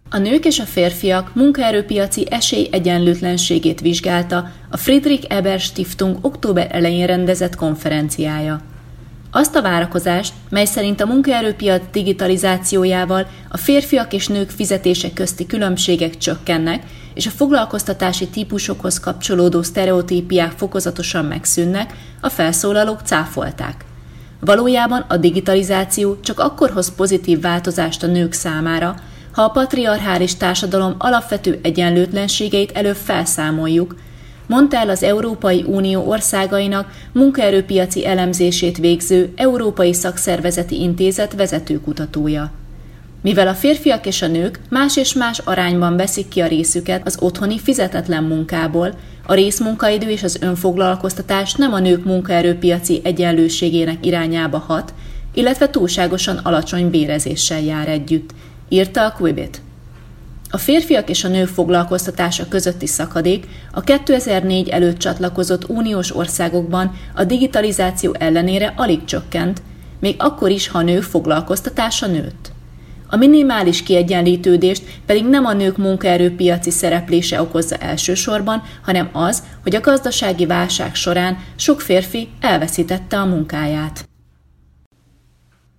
A nők és a férfiak munkaerőpiaci esélyegyenlőtlenségét vizsgálta a Friedrich Ebert Stiftung október elején rendezett konferenciája. Azt a várakozást, mely szerint a munkaerőpiac digitalizációjával a férfiak és nők fizetése közti különbségek csökkennek, és a foglalkoztatási típusokhoz kapcsolódó sztereotípiák fokozatosan megszűnnek, a felszólalók cáfolták. Valójában a digitalizáció csak akkor hoz pozitív változást a nők számára, ha a patriarchális társadalom alapvető egyenlőtlenségeit előbb felszámoljuk, mondta el az Európai Unió országainak munkaerőpiaci elemzését végző Európai Szakszervezeti Intézet vezetőkutatója. Mivel a férfiak és a nők más és más arányban veszik ki a részüket az otthoni fizetetlen munkából, a részmunkaidő és az önfoglalkoztatás nem a nők munkaerőpiaci egyenlőségének irányába hat, illetve túlságosan alacsony bérezéssel jár együtt, írta a Quibit. A férfiak és a nők foglalkoztatása közötti szakadék a 2004 előtt csatlakozott uniós országokban a digitalizáció ellenére alig csökkent, még akkor is, ha a nők foglalkoztatása nőtt. A minimális kiegyenlítődést pedig nem a nők munkaerőpiaci szereplése okozza elsősorban, hanem az, hogy a gazdasági válság során sok férfi elveszítette a munkáját.